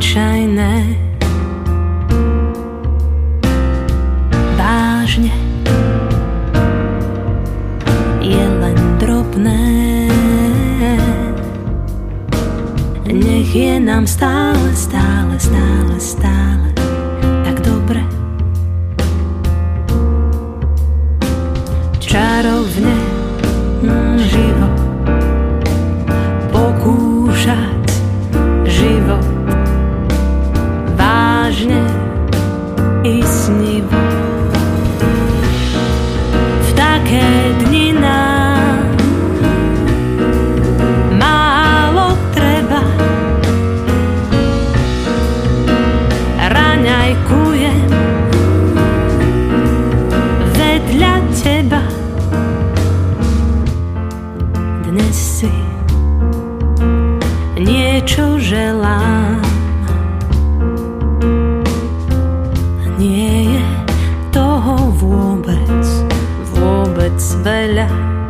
zvyčajné. Vážne je len drobné. Nech je nám stále, stále, stále, stále tak dobre. Čarovne živo pokúšať život vážne i snivo. V také dni nám málo treba. Raňajkujem vedľa teba. Dnes si niečo želám. Nie je toho vôbec, vôbec veľa.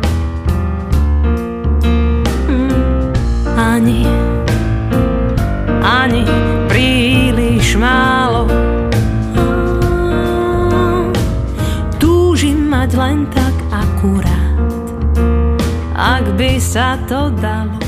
Ani príliš málo. Túžim mať len tak akurát, ak by sa to dalo.